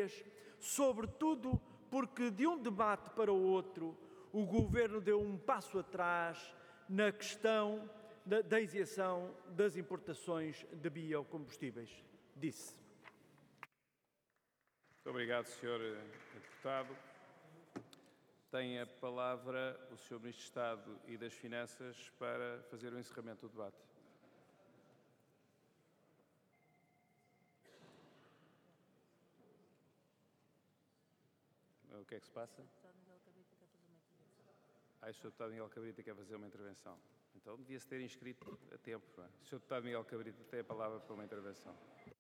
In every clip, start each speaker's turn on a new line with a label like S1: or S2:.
S1: português, sobretudo porque de um debate para o outro o Governo deu um passo atrás na questão da isenção das importações de biocombustíveis. Disse.
S2: Muito obrigado, Sr. Deputado. Tem a palavra o Sr. Ministro de Estado e das Finanças para fazer o encerramento do debate. O que é que se passa? O Sr. Deputado Miguel Cabrita quer fazer uma intervenção. Então devia-se ter inscrito a tempo. Não é? O Sr. Deputado Miguel Cabrita tem a palavra para uma intervenção.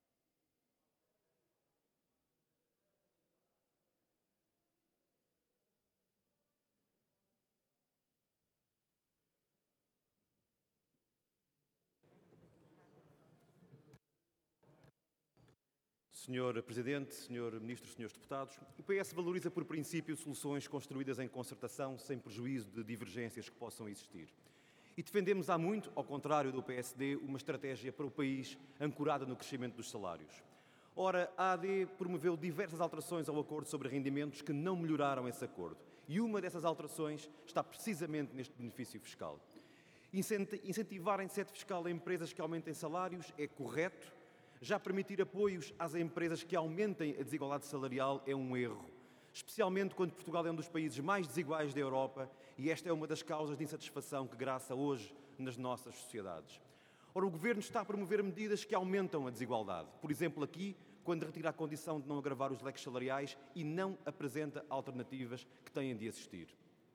S3: Senhor Presidente, Senhor Ministro, Senhores Deputados, o PS valoriza por princípio soluções construídas em concertação, sem prejuízo de divergências que possam existir. E defendemos há muito, ao contrário do PSD, uma estratégia para o país ancorada no crescimento dos salários. Ora, a AD promoveu diversas alterações ao acordo sobre rendimentos que não melhoraram esse acordo. E uma dessas alterações está precisamente neste benefício fiscal. Incentivar a incentive fiscal a empresas que aumentem salários é correto. Já permitir apoios às empresas que aumentem a desigualdade salarial é um erro, especialmente quando Portugal é um dos países mais desiguais da Europa e esta é uma das causas de insatisfação que graça hoje nas nossas sociedades. Ora, o Governo está a promover medidas que aumentam a desigualdade. Por exemplo, aqui, quando retira a condição de não agravar os leques salariais e não apresenta alternativas que têm de existir.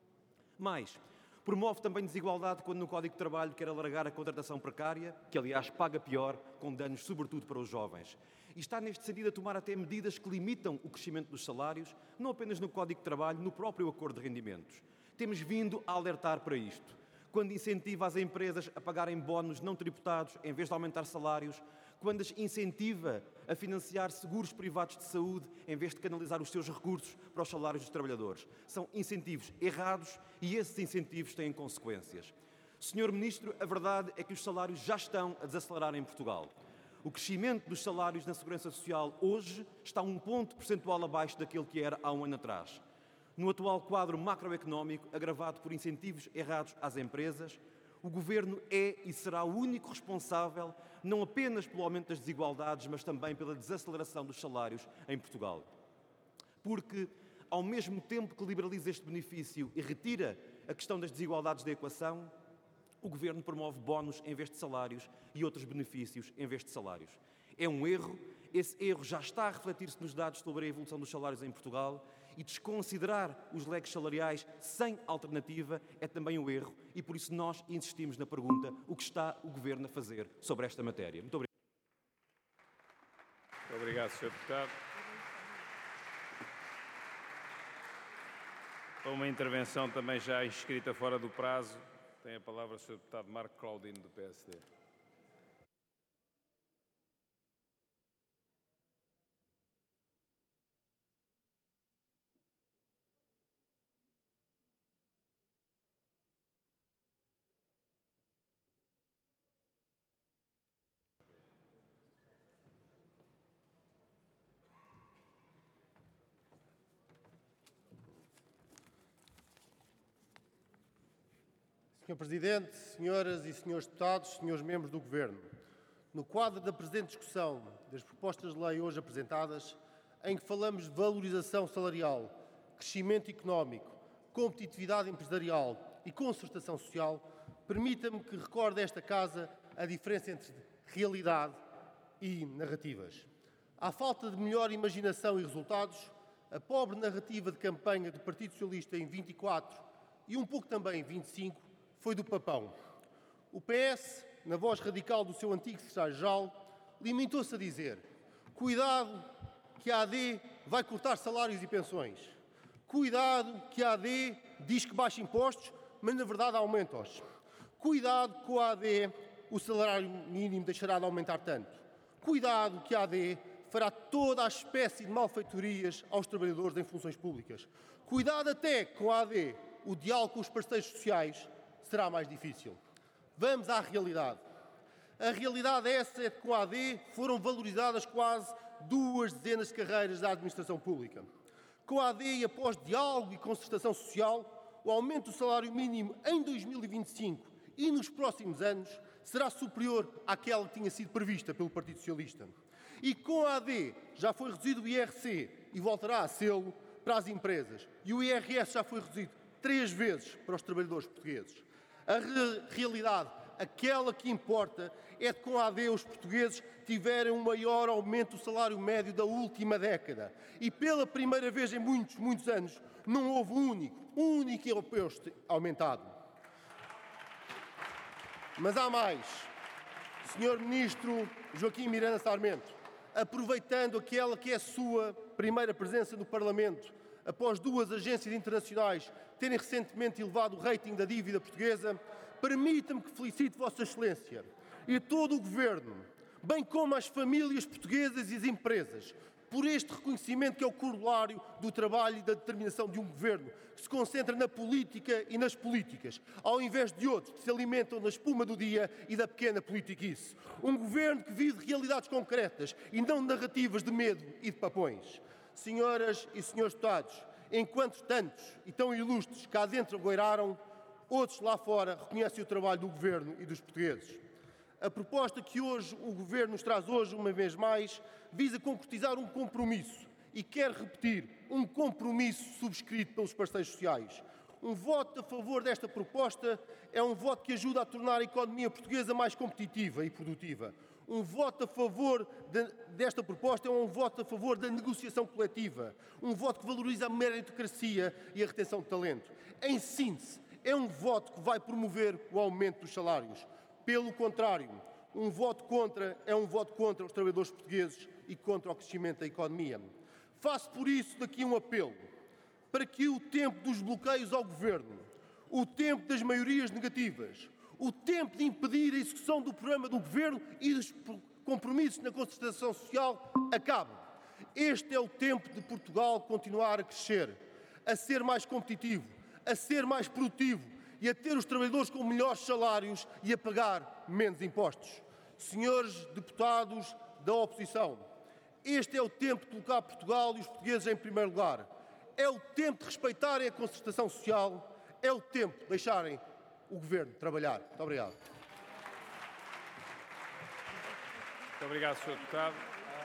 S3: Mais, promove também desigualdade quando no Código de Trabalho quer alargar a contratação precária, que aliás paga pior, com danos sobretudo para os jovens. E está neste sentido a tomar até medidas que limitam o crescimento dos salários, não apenas no Código de Trabalho, no próprio acordo de rendimentos. Temos vindo a alertar para isto. Quando incentiva as empresas a pagarem bónus não tributados em vez de aumentar salários, quando as incentiva a financiar seguros privados de saúde em vez de canalizar os seus recursos para os salários dos trabalhadores. São incentivos errados e esses incentivos têm consequências. Senhor Ministro, a verdade é que os salários já estão a desacelerar em Portugal. O crescimento dos salários na Segurança Social hoje está 1 ponto percentual abaixo daquele que era há um ano atrás. No atual quadro macroeconómico, agravado por incentivos errados às empresas, o Governo é e será o único responsável não apenas pelo aumento das desigualdades, mas também pela desaceleração dos salários em Portugal. Porque, ao mesmo tempo que liberaliza este benefício e retira a questão das desigualdades da equação, o Governo promove bónus em vez de salários e outros benefícios em vez de salários. É um erro, esse erro já está a refletir-se nos dados sobre a evolução dos salários em Portugal e desconsiderar os leques salariais sem alternativa é também um erro e por isso nós insistimos na pergunta o que está o Governo a fazer sobre esta matéria. Muito obrigado.
S2: Muito obrigado, Sr. Deputado. Para uma intervenção também já inscrita fora do prazo, tem a palavra o Sr. Deputado Marco Claudino, do PSD.
S4: Sr. Presidente, senhoras e senhores deputados, senhores membros do Governo, no quadro da presente discussão das propostas de lei hoje apresentadas, em que falamos de valorização salarial, crescimento económico, competitividade empresarial e concertação social, permita-me que recorde a esta Casa a diferença entre realidade e narrativas. À falta de melhor imaginação e resultados, a pobre narrativa de campanha do Partido Socialista em 24 e um pouco também em 25 foi do papão. O PS, na voz radical do seu antigo secretário-geral, limitou-se a dizer: cuidado que a AD vai cortar salários e pensões. Cuidado que a AD diz que baixa impostos, mas na verdade aumenta-os. Cuidado que a AD o salário mínimo deixará de aumentar tanto. Cuidado que a AD fará toda a espécie de malfeitorias aos trabalhadores em funções públicas. Cuidado até com a AD, o diálogo com os parceiros sociais será mais difícil. Vamos à realidade. A realidade essa é que com a AD foram valorizadas quase 2 dezenas de carreiras da administração pública. Com a AD e após diálogo e concertação social, o aumento do salário mínimo em 2025 e nos próximos anos será superior àquela que tinha sido prevista pelo Partido Socialista. E com a AD já foi reduzido o IRC e voltará a sê-lo para as empresas. E o IRS já foi reduzido 3 vezes para os trabalhadores portugueses. A realidade, aquela que importa, é que com a AD os portugueses tiveram um maior aumento do salário médio da última década. E pela primeira vez em muitos anos não houve um único europeu aumentado. Mas há mais. Sr. Ministro Joaquim Miranda Sarmento, aproveitando aquela que é a sua primeira presença no Parlamento, após 2 agências internacionais terem recentemente elevado o rating da dívida portuguesa, permita-me que felicite Vossa Excelência e todo o Governo, bem como as famílias portuguesas e as empresas, por este reconhecimento que é o corolário do trabalho e da determinação de um Governo que se concentra na política e nas políticas, ao invés de outros que se alimentam da espuma do dia e da pequena politiquice. Um Governo que vive realidades concretas e não narrativas de medo e de papões. Senhoras e senhores deputados, enquanto tantos e tão ilustres cá dentro goiraram, outros lá fora reconhecem o trabalho do Governo e dos portugueses. A proposta que hoje o Governo nos traz hoje, uma vez mais, visa concretizar um compromisso e quer repetir, um compromisso subscrito pelos parceiros sociais. Um voto a favor desta proposta é um voto que ajuda a tornar a economia portuguesa mais competitiva e produtiva. Um voto a favor desta proposta é um voto a favor da negociação coletiva. Um voto que valoriza a meritocracia e a retenção de talento. Em síntese, é um voto que vai promover o aumento dos salários. Pelo contrário, um voto contra é um voto contra os trabalhadores portugueses e contra o crescimento da economia. Faço por isso daqui um apelo para que o tempo dos bloqueios ao Governo, o tempo das maiorias negativas, o tempo de impedir a execução do programa do Governo e dos compromissos na concertação social acabe. Este é o tempo de Portugal continuar a crescer, a ser mais competitivo, a ser mais produtivo e a ter os trabalhadores com melhores salários e a pagar menos impostos. Senhores deputados da oposição, este é o tempo de colocar Portugal e os portugueses em primeiro lugar. É o tempo de respeitarem a concertação social, é o tempo de deixarem o Governo trabalhar. Muito obrigado.
S2: Muito obrigado, Sr. Deputado.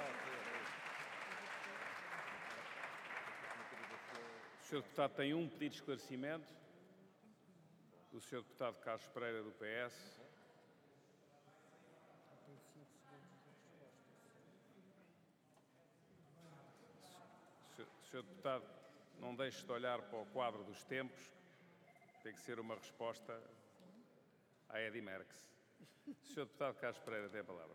S2: O Sr. Deputado tem um pedido de esclarecimento do Sr. Deputado Carlos Pereira, do PS. Sr. Deputado, não deixe de olhar para o quadro dos tempos. Tem que ser uma resposta à Eddy Merckx. Sr. Deputado Carlos Pereira, tem a palavra.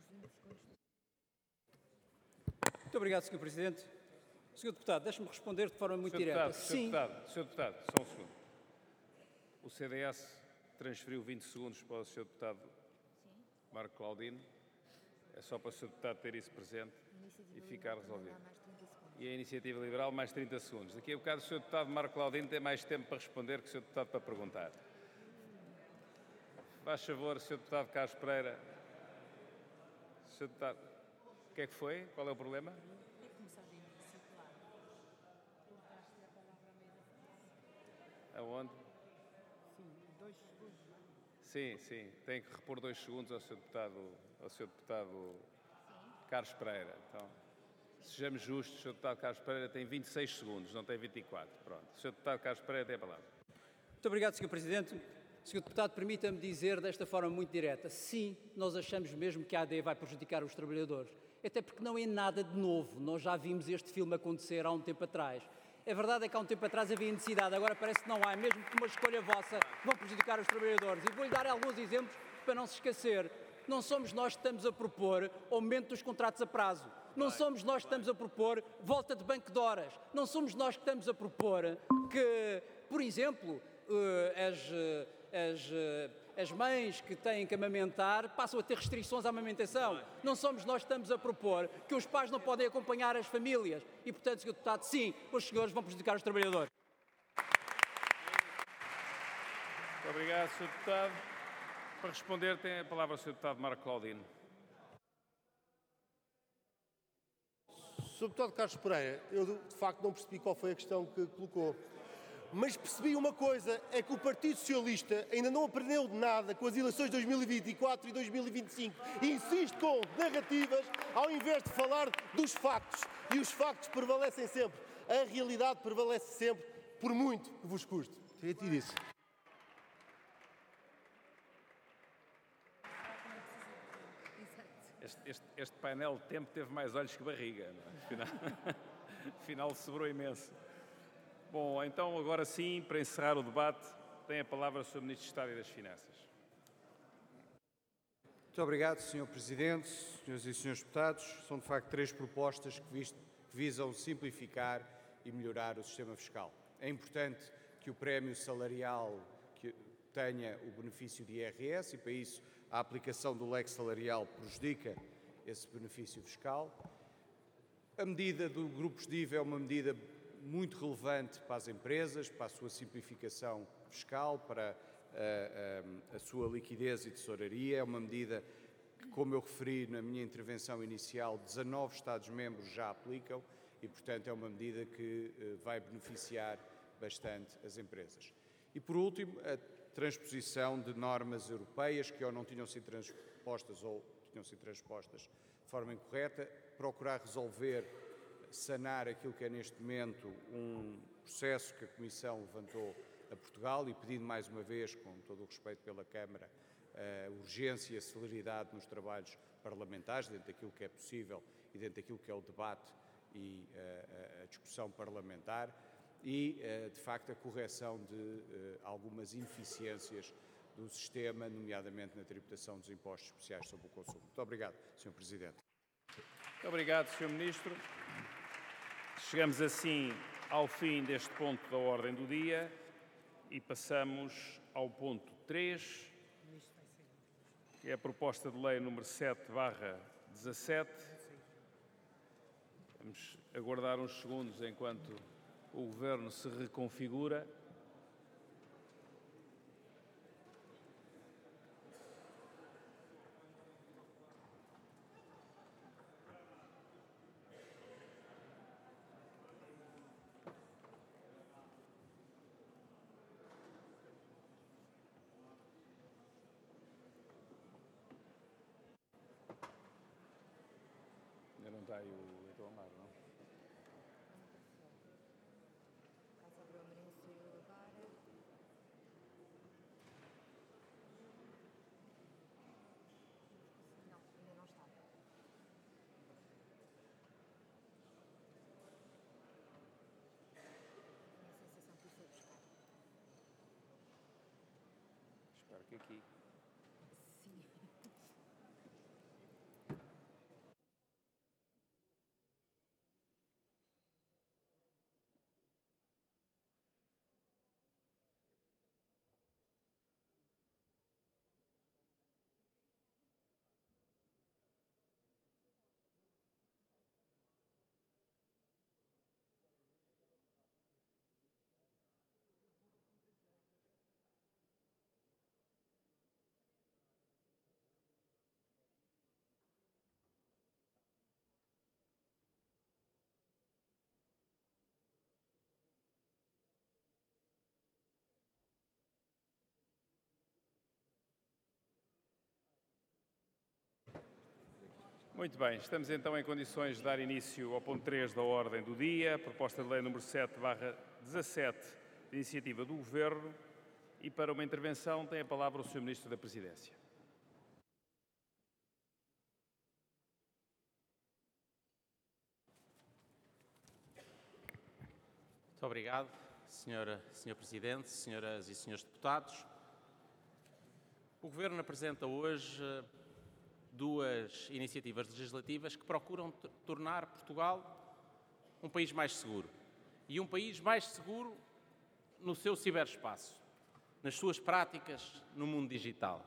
S5: Muito obrigado, Sr. Presidente. Sr. Deputado, deixe-me responder de forma muito direta.
S2: Sr. Deputado, só um segundo. O CDS transferiu 20 segundos para o Sr. Deputado Marco Claudino. É só para o Sr. Deputado ter isso presente e ficar resolvido. E a Iniciativa Liberal, mais 30 segundos. Daqui a bocado o Sr. Deputado Marco Claudino tem mais tempo para responder que o Sr. Deputado para perguntar. Faz favor, Sr. Deputado Carlos Pereira. Sr. Deputado, o que é que foi? Qual é o problema? Aonde? Sim, tem que repor 2 segundos ao Sr. Deputado Carlos Pereira. Então, sejamos justos, o Sr. Deputado Carlos Pereira tem 26 segundos, não tem 24. Pronto. O Sr. Deputado Carlos Pereira tem a palavra.
S5: Muito obrigado, Sr. Presidente. Sr. Deputado, permita-me dizer desta forma muito direta. Sim, nós achamos mesmo que a AD vai prejudicar os trabalhadores. Até porque não é nada de novo. Nós já vimos este filme acontecer há um tempo atrás. A verdade é que há um tempo atrás havia necessidade, agora parece que não há, mesmo que uma escolha vossa vão prejudicar os trabalhadores. E vou-lhe dar alguns exemplos para não se esquecer. Não somos nós que estamos a propor aumento dos contratos a prazo. Não somos nós que estamos a propor volta de banco de horas. Não somos nós que estamos a propor que, por exemplo, as mães que têm que amamentar passam a ter restrições à amamentação. Não somos nós que estamos a propor que os pais não podem acompanhar as famílias. E, portanto, Sr. Deputado, sim, os senhores vão prejudicar os trabalhadores.
S2: Muito obrigado, Sr. Deputado. Para responder, tem a palavra o Sr. Deputado Marco Claudino.
S4: Sr. Deputado Carlos Pereira, eu de facto não percebi qual foi a questão que colocou. Mas percebi uma coisa, é que o Partido Socialista ainda não aprendeu de nada com as eleições de 2024 e 2025 e insiste com narrativas ao invés de falar dos factos. E os factos prevalecem sempre. A realidade prevalece sempre, por muito que vos custe. Retire isso.
S2: Este painel de tempo teve mais olhos que barriga, não é? Afinal sobrou imenso. Bom, então agora sim, para encerrar o debate, tem a palavra o Sr. Ministro de Estado e das Finanças.
S6: Muito obrigado, Sr. Presidente, Senhoras e Senhores Deputados. São de facto 3 propostas que visam simplificar e melhorar o sistema fiscal. É importante que o prémio salarial tenha o benefício de IRS e, para isso, a aplicação do leque salarial prejudica esse benefício fiscal. A medida do grupos de IVA é uma medida muito relevante para as empresas, para a sua simplificação fiscal, para a sua liquidez e tesouraria. É uma medida que, como eu referi na minha intervenção inicial, 19 Estados-membros já aplicam e, portanto, é uma medida que vai beneficiar bastante as empresas. E, por último, a transposição de normas europeias que ou não tinham sido transpostas ou tinham sido transpostas de forma incorreta, procurar resolver, sanar aquilo que é neste momento um processo que a Comissão levantou a Portugal e pedindo mais uma vez, com todo o respeito pela Câmara, a urgência e a celeridade nos trabalhos parlamentares, dentro daquilo que é possível e dentro daquilo que é o debate e a discussão parlamentar, e, de facto, a correção de algumas ineficiências do sistema, nomeadamente na tributação dos impostos especiais sobre o consumo. Muito obrigado, Sr. Presidente.
S2: Muito obrigado, Sr. Ministro. Chegamos assim ao fim deste ponto da ordem do dia e passamos ao ponto 3, que é a proposta de lei número 7/17. Vamos aguardar uns segundos enquanto o Governo se reconfigura. Ainda não está aí o Heitor Amaro, não? Espero que aqui. Muito bem, estamos então em condições de dar início ao ponto 3 da ordem do dia, proposta de lei número 7/17, de iniciativa do Governo, e para uma intervenção tem a palavra o Sr. Ministro da Presidência.
S7: Muito obrigado, Sr. Presidente, Senhoras e Senhores Deputados. O Governo apresenta hoje 2 iniciativas legislativas que procuram tornar Portugal um país mais seguro. E um país mais seguro no seu ciberespaço, nas suas práticas no mundo digital.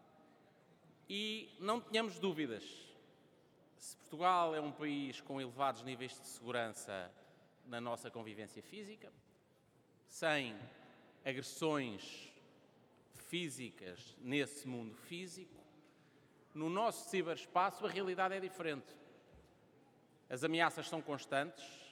S7: E não tenhamos dúvidas, se Portugal é um país com elevados níveis de segurança na nossa convivência física, sem agressões físicas nesse mundo físico, no nosso ciberespaço a realidade é diferente. As ameaças são constantes